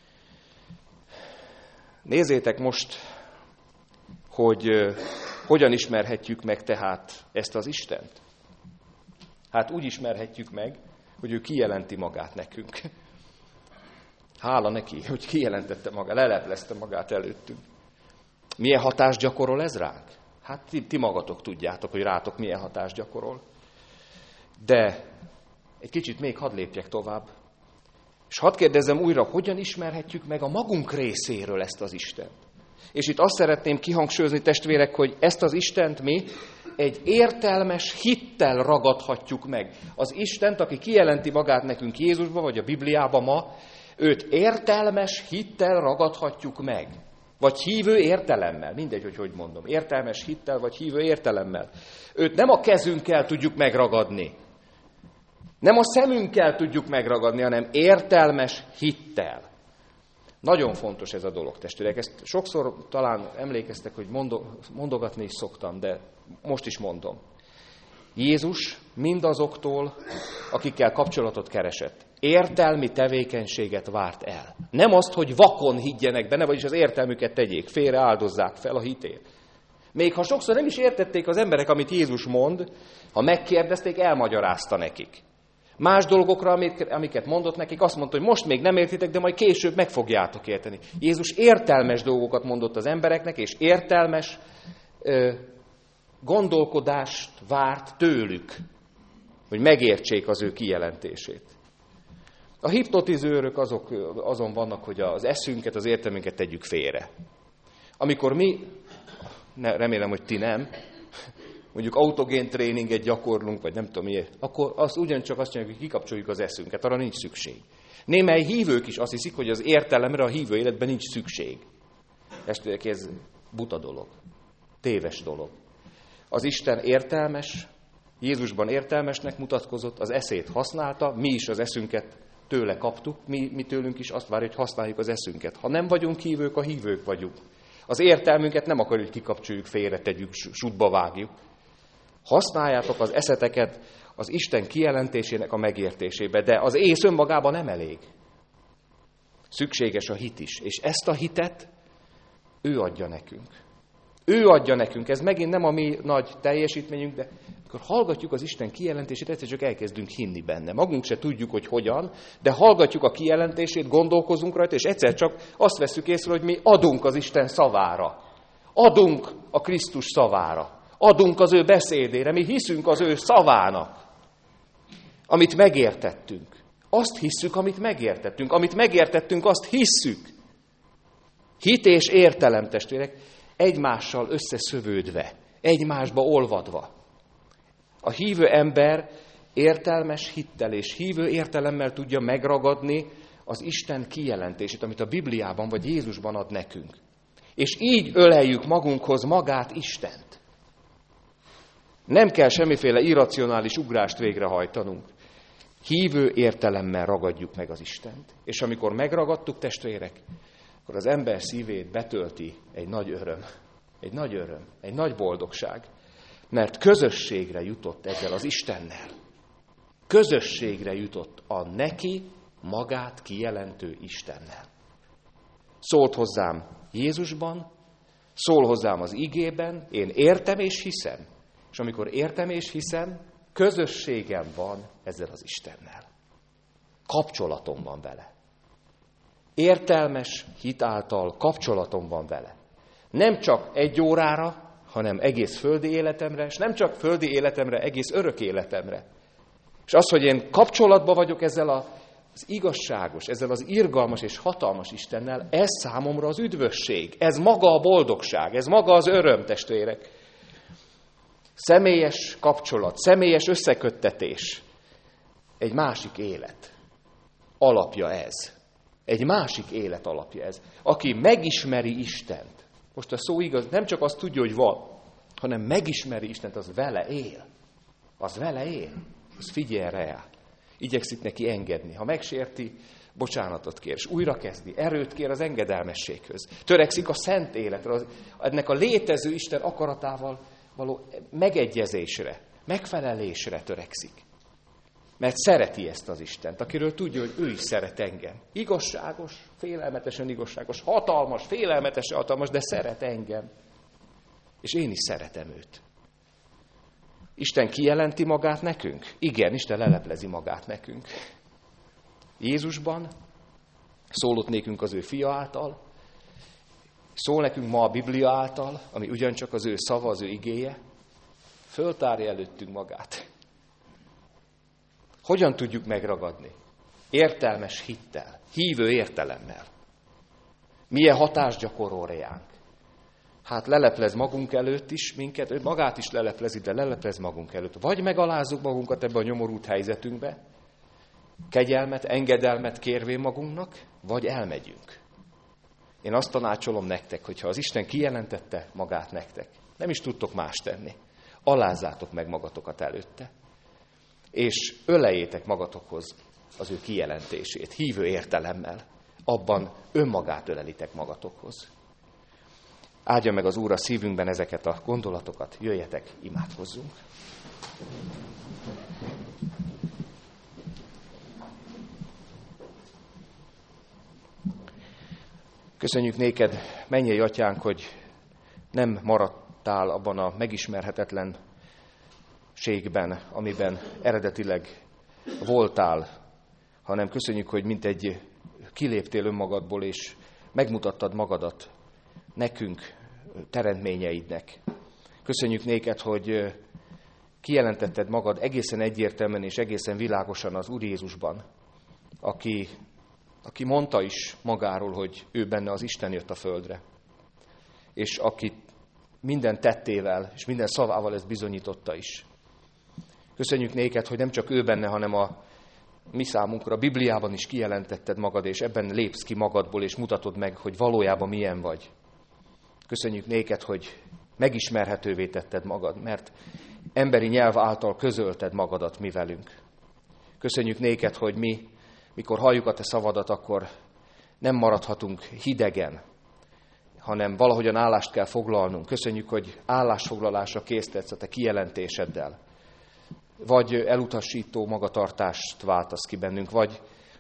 Nézzétek most, hogy hogyan ismerhetjük meg tehát ezt az Istent. Hát úgy ismerhetjük meg, hogy ő kijelenti magát nekünk. Hála neki, hogy kijelentette magát, leleplezte magát előttünk. Milyen hatást gyakorol ez ránk? Hát ti magatok tudjátok, hogy rátok milyen hatást gyakorol. De egy kicsit még hadd lépjek tovább. És hadd kérdezzem újra, hogyan ismerhetjük meg a magunk részéről ezt az Istent? És itt azt szeretném kihangsúlyozni, testvérek, hogy ezt az Istent mi egy értelmes hittel ragadhatjuk meg. Az Istent, aki kijelenti magát nekünk Jézusba, vagy a Bibliába ma, őt értelmes hittel ragadhatjuk meg. Vagy hívő értelemmel, mindegy, hogy mondom, értelmes hittel, vagy hívő értelemmel. Őt nem a kezünkkel tudjuk megragadni, nem a szemünkkel tudjuk megragadni, hanem értelmes hittel. Nagyon fontos ez a dolog, testvérek. Ezt sokszor talán emlékeztek, hogy mondogatni is szoktam, de most is mondom. Jézus mindazoktól, akikkel kapcsolatot keresett, értelmi tevékenységet várt el. Nem azt, hogy vakon higgyenek benne, vagyis az értelmüket tegyék, félre áldozzák fel a hitét. Még ha sokszor nem is értették az emberek, amit Jézus mond, ha megkérdezték, elmagyarázta nekik. Más dolgokra, amiket mondott nekik, azt mondta, hogy most még nem értitek, de majd később meg fogjátok érteni. Jézus értelmes dolgokat mondott az embereknek, és értelmes gondolkodást várt tőlük, hogy megértsék az ő kijelentését. A hipnotizőrök azon vannak, hogy az eszünket, az értelmünket tegyük félre. Amikor mi, remélem, hogy ti nem, mondjuk autogén tréninget gyakorlunk, vagy nem tudom miért, akkor azt ugyancsak azt csináljuk, hogy kikapcsoljuk az eszünket, arra nincs szükség. Némely hívők is azt hiszik, hogy az értelemre a hívő életben nincs szükség. Ez buta dolog, téves dolog. Az Isten értelmes, Jézusban értelmesnek mutatkozott, az eszét használta, mi is az eszünket tőle kaptuk, mi tőlünk is azt várja, hogy használjuk az eszünket. Ha nem vagyunk hívők, a hívők vagyunk. Az értelmünket nem akarjuk, hogy kikapcsoljuk, félretegyük, sútba vágjuk. Használjátok az eszeteket az Isten kijelentésének a megértésébe, de az ész önmagában nem elég. Szükséges a hit is, és ezt a hitet ő adja nekünk. Ő adja nekünk, ez megint nem a mi nagy teljesítményünk, de akkor hallgatjuk az Isten kijelentését, egyszer csak elkezdünk hinni benne. Magunk se tudjuk, hogy hogyan, de hallgatjuk a kijelentését, gondolkozunk rajta, és egyszer csak azt veszük észre, hogy mi adunk az Isten szavára. Adunk a Krisztus szavára. Adunk az ő beszédére, mi hiszünk az ő szavának, amit megértettünk. Azt hisszük, amit megértettünk. Amit megértettünk, azt hisszük. Hit és értelem, testvérek, egymással összeszövődve, egymásba olvadva. A hívő ember értelmes hittel és hívő értelemmel tudja megragadni az Isten kijelentését, amit a Bibliában vagy Jézusban ad nekünk. És így öleljük magunkhoz magát, Istent. Nem kell semmiféle irracionális ugrást végrehajtanunk. Hívő értelemmel ragadjuk meg az Istent. És amikor megragadtuk, testvérek, akkor az ember szívét betölti egy nagy öröm, egy nagy boldogság, mert közösségre jutott ezzel az Istennel. Közösségre jutott a neki magát kijelentő Istennel. Szólt hozzám Jézusban, szól hozzám az igében, én értem és hiszem, És amikor értem és hiszem, közösségem van ezzel az Istennel. Kapcsolatom van vele. Értelmes hit által kapcsolatom van vele. Nem csak 1 órára, hanem egész földi életemre, és nem csak földi életemre, egész örök életemre. És az, hogy én kapcsolatban vagyok ezzel az igazságos, ezzel az irgalmas és hatalmas Istennel, ez számomra az üdvösség, ez maga a boldogság, ez maga az öröm, testvérek. Személyes kapcsolat, személyes összeköttetés, egy másik élet alapja ez. Egy másik élet alapja ez. Aki megismeri Istent, most a szó igaz, nem csak azt tudja, hogy van, hanem megismeri Istent, az vele él. Az vele él. Az figyel rá. Igyekszik neki engedni. Ha megsérti, bocsánatot kér, és újra kezdi. Erőt kér az engedelmességhöz. Törekszik a szent életre, ennek a létező Isten akaratával való megegyezésre, megfelelésre törekszik. Mert szereti ezt az Istent, akiről tudja, hogy ő is szeret engem. Igazságos, félelmetesen igazságos, hatalmas, félelmetesen hatalmas, de szeret engem. És én is szeretem őt. Isten kijelenti magát nekünk? Igen, Isten leleplezi magát nekünk. Jézusban, szólott nékünk az ő fia által, szól nekünk ma a Biblia által, ami ugyancsak az ő szava, az ő igéje, föltárja előttünk magát. Hogyan tudjuk megragadni? Értelmes hittel, hívő értelemmel. Milyen hatást gyakorol ránk? Hát leleplez magunk előtt is minket, ő magát is leleplezi, de leleplez magunk előtt. Vagy megalázzuk magunkat ebbe a nyomorult helyzetünkbe, kegyelmet, engedelmet kérvén magunknak, vagy elmegyünk. Én azt tanácsolom nektek, hogyha az Isten kijelentette magát nektek, nem is tudtok más tenni. Alázzátok meg magatokat előtte, és öleljétek magatokhoz az ő kijelentését, hívő értelemmel. Abban önmagát ölelitek magatokhoz. Áldja meg az Úr a szívünkben ezeket a gondolatokat, jöjjetek, imádkozzunk. Köszönjük néked, mennyei atyánk, hogy nem maradtál abban a megismerhetetlenségben, amiben eredetileg voltál, hanem köszönjük, hogy mintegy kiléptél önmagadból, és megmutattad magadat nekünk, teremtményeidnek. Köszönjük néked, hogy kijelentetted magad egészen egyértelműen és egészen világosan az Úr Jézusban, aki mondta is magáról, hogy ő benne az Isten jött a földre. És aki minden tettével és minden szavával ezt bizonyította is. Köszönjük néked, hogy nem csak ő benne, hanem a mi számunkra a Bibliában is kijelentetted magad, és ebben lépsz ki magadból, és mutatod meg, hogy valójában milyen vagy. Köszönjük néked, hogy megismerhetővé tetted magad, mert emberi nyelv által közölted magadat mi velünk. Köszönjük néked, hogy mi, mikor halljuk a te szavadat, akkor nem maradhatunk hidegen, hanem valahogyan állást kell foglalnunk. Köszönjük, hogy állásfoglalásra késztetsz a te kijelentéseddel. Vagy elutasító magatartást váltasz ki bennünk, vagy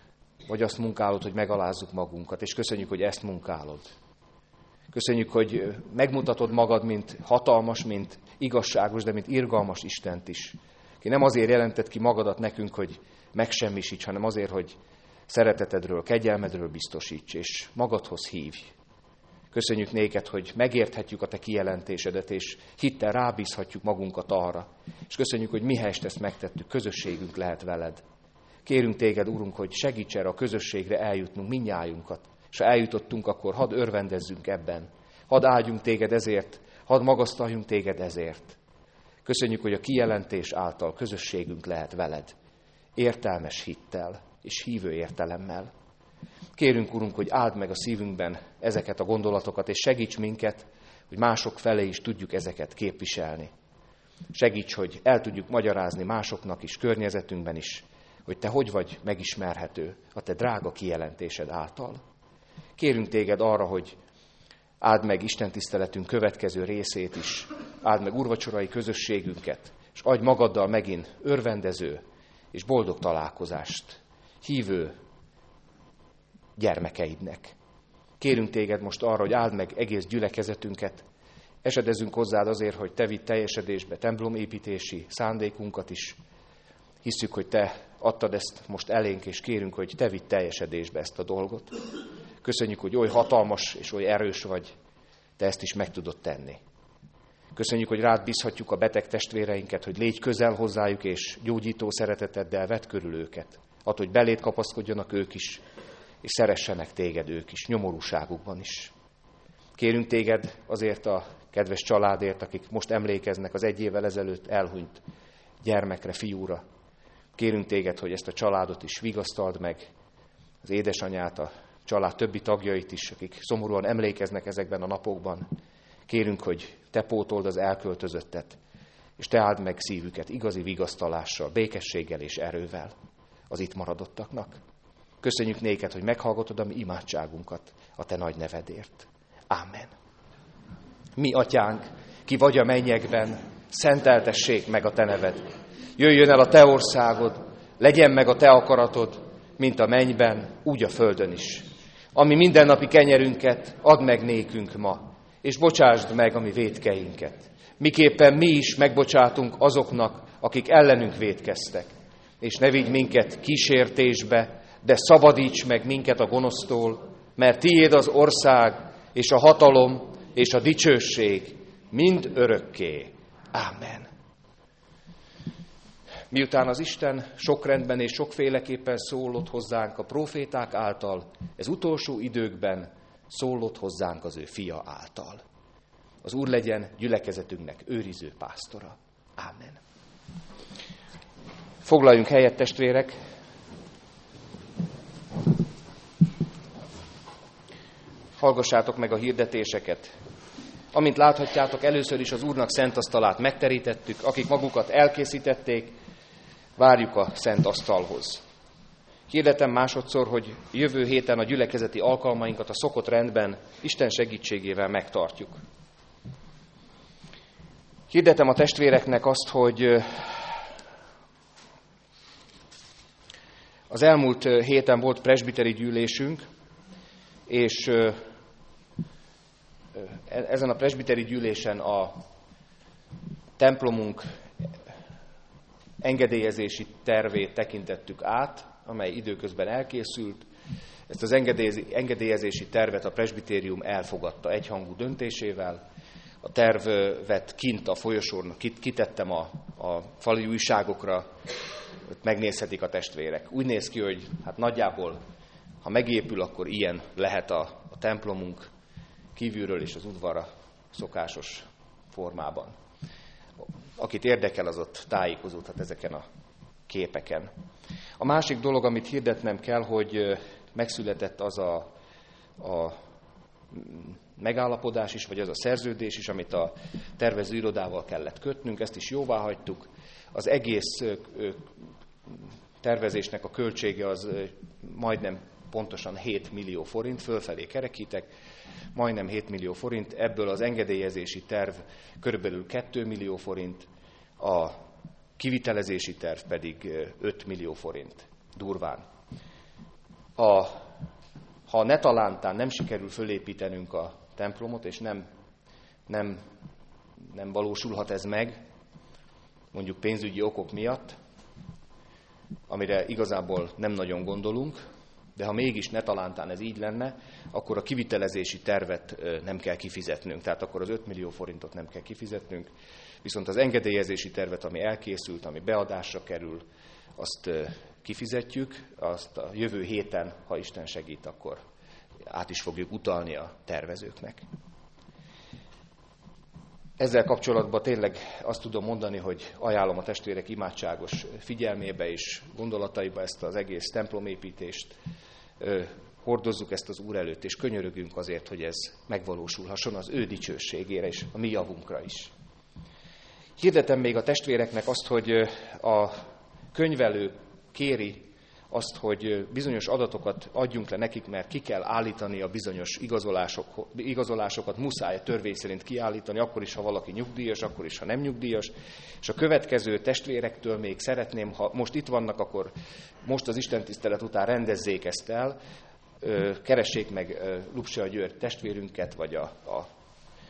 azt munkálod, hogy megalázzuk magunkat, és köszönjük, hogy ezt munkálod. Köszönjük, hogy megmutatod magad, mint hatalmas, mint igazságos, de mint irgalmas Istent is. Ki nem azért jelentett ki magadat nekünk, hogy megsemmisíts, hanem azért, hogy szeretetedről, kegyelmedről biztosíts, és magadhoz hívj. Köszönjük néked, hogy megérthetjük a te kijelentésedet, és hittel rábízhatjuk magunkat arra. És köszönjük, hogy mihelyest ezt megtettük, közösségünk lehet veled. Kérünk téged, Urunk, hogy segíts erre a közösségre eljutnunk mindnyájunkat. És ha eljutottunk, akkor hadd örvendezzünk ebben. Hadd áldjunk téged ezért, hadd magasztaljunk téged ezért. Köszönjük, hogy a kijelentés által közösségünk lehet veled. Értelmes hittel és hívő értelemmel. Kérünk, Urunk, hogy áld meg a szívünkben ezeket a gondolatokat, és segíts minket, hogy mások felé is tudjuk ezeket képviselni. Segíts, hogy el tudjuk magyarázni másoknak is, környezetünkben is, hogy te hogy vagy megismerhető a te drága kijelentésed által. Kérünk téged arra, hogy áld meg istentiszteletünk következő részét is, áld meg úrvacsorai közösségünket, és adj magaddal megint örvendező és boldog találkozást hívő gyermekeidnek. Kérünk téged most arra, hogy áld meg egész gyülekezetünket, Esedezünk hozzád azért, hogy te vidd teljesedésbe templomépítési szándékunkat is. Hisszük, hogy te adtad ezt most elénk, és kérünk, hogy te vidd teljesedésbe ezt a dolgot. Köszönjük, hogy oly hatalmas és oly erős vagy, te ezt is meg tudod tenni. Köszönjük, hogy rád bízhatjuk a beteg testvéreinket, hogy légy közel hozzájuk, és gyógyító szereteteddel vedd körül őket. Add, hogy beléd kapaszkodjanak ők is, és szeressenek téged ők is, nyomorúságukban is. Kérünk téged azért a kedves családért, akik most emlékeznek az 1 évvel ezelőtt elhunyt gyermekre, fiúra. Kérünk téged, hogy ezt a családot is vigasztald meg, az édesanyát, a család többi tagjait is, akik szomorúan emlékeznek ezekben a napokban. Kérünk, hogy te pótold az elköltözöttet, és te áld meg szívüket igazi vigasztalással, békességgel és erővel az itt maradottaknak. Köszönjük néked, hogy meghallgatod a mi imádságunkat a te nagy nevedért. Ámen. Mi atyánk, ki vagy a mennyekben, szenteltessék meg a te neved. Jöjjön el a te országod, legyen meg a te akaratod, mint a mennyben, úgy a földön is. Ami mindennapi kenyerünket add meg nékünk ma, és bocsásd meg a mi vétkeinket. Miképpen mi is megbocsátunk azoknak, akik ellenünk vétkeztek. És ne vigy minket kísértésbe, de szabadíts meg minket a gonosztól, mert tiéd az ország, és a hatalom, és a dicsőség mind örökké. Ámen. Miután az Isten sokrendben és sokféleképpen szólott hozzánk a próféták által, ez utolsó időkben szólott hozzánk az ő fia által. Az Úr legyen gyülekezetünknek őriző pásztora. Ámen. Foglaljunk helyet, testvérek! Hallgassátok meg a hirdetéseket. Amint láthatjátok, először is az Úrnak szent asztalát megterítettük, akik magukat elkészítették, várjuk a szent asztalhoz. Hirdetem másodszor, hogy jövő héten a gyülekezeti alkalmainkat a szokott rendben Isten segítségével megtartjuk. Hirdetem a testvéreknek azt, hogy az elmúlt héten volt presbiteri gyűlésünk, és ezen a presbiteri gyűlésen a templomunk engedélyezési tervét tekintettük át, amely időközben elkészült. Ezt az engedélyezési tervet a presbitérium elfogadta egyhangú döntésével. A tervet kint a folyosón kitettem a fali újságokra, megnézhetik a testvérek. Úgy néz ki, hogy hát nagyjából, ha megépül, akkor ilyen lehet a templomunk kívülről és az udvarra szokásos formában. Akit érdekel, az ott tájékozódhat ezeken a képeken. A másik dolog, amit hirdetnem kell, hogy megszületett az a megállapodás is, vagy az a szerződés is, amit a tervező irodával kellett kötnünk, ezt is jóvá hagytuk. Az egész tervezésnek a költsége az majdnem pontosan 7 millió forint, fölfelé kerekítek, majdnem 7 millió forint, ebből az engedélyezési terv körülbelül 2 millió forint, a kivitelezési terv pedig 5 millió forint, durván. Ha netalántán nem sikerül fölépítenünk a templomot, és nem valósulhat ez meg, mondjuk pénzügyi okok miatt, amire igazából nem nagyon gondolunk, de ha mégis netalántán ez így lenne, akkor a kivitelezési tervet nem kell kifizetnünk, tehát akkor az 5 millió forintot nem kell kifizetnünk, viszont az engedélyezési tervet, ami elkészült, ami beadásra kerül, azt kifizetjük, azt a jövő héten, ha Isten segít, akkor át is fogjuk utalni a tervezőknek. Ezzel kapcsolatban tényleg azt tudom mondani, hogy ajánlom a testvérek imádságos figyelmébe és gondolataiba ezt az egész templomépítést. Hordozzuk ezt az Úr előtt, és könyörögünk azért, hogy ez megvalósulhasson az ő dicsőségére és a mi javunkra is. Hirdetem még a testvéreknek azt, hogy a könyvelő kéri azt, hogy bizonyos adatokat adjunk le nekik, mert ki kell állítani a bizonyos igazolásokat, muszáj törvény szerint kiállítani, akkor is, ha valaki nyugdíjas, akkor is, ha nem nyugdíjas. És a következő testvérektől még szeretném, ha most itt vannak, akkor most az istentisztelet után rendezzék ezt el, keressék meg Lupsia György testvérünket, vagy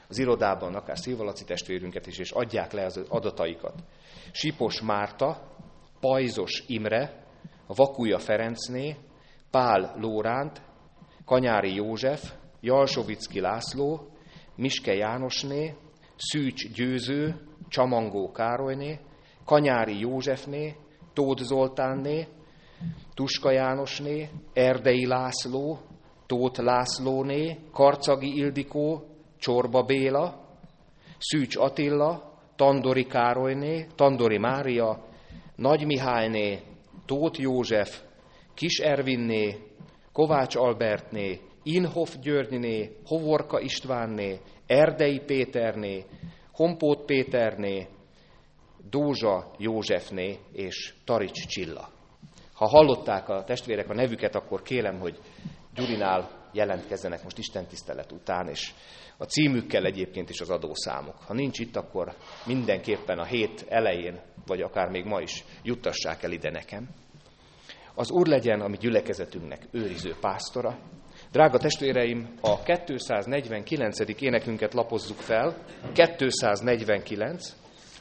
az irodában akár Szilvalaci testvérünket is, és adják le az adataikat. Sipos Márta, Pajzos Imre, Vakulja Ferencné, Pál Lóránt, Kanyári József, Jalsovicki László, Miske Jánosné, Szűcs Győző, Csamangó Károlyné, Kanyári Józsefné, Tóth Zoltánné, Tuska Jánosné, Erdei László, Tóth Lászlóné, Karcagi Ildikó, Csorba Béla, Szűcs Attila, Tandori Károlyné, Tandori Mária, Nagy Mihályné, Tóth József, Kis Ervinné, Kovács Albertné, Inhoff Györgyné, Hovorka Istvánné, Erdei Péterné, Hompót Péterné, Dózsa Józsefné és Tarics Csilla. Ha hallották a testvérek a nevüket, akkor kérem, hogy Gyurinál jelentkezzenek most istentisztelet után, és a címükkel egyébként is az adószámuk. Ha nincs itt, akkor mindenképpen a hét elején, vagy akár még ma is juttassák el ide nekem. Az Úr legyen a mi gyülekezetünknek őriző pásztora. Drága testvéreim, a 249. énekünket lapozzuk fel. 249.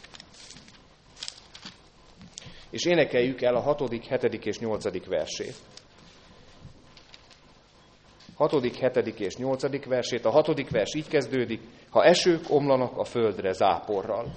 És énekeljük el a 6., 7. és 8. versét. 6., 7. és 8. versét. A 6. vers így kezdődik: ha esők omlanak a földre záporral.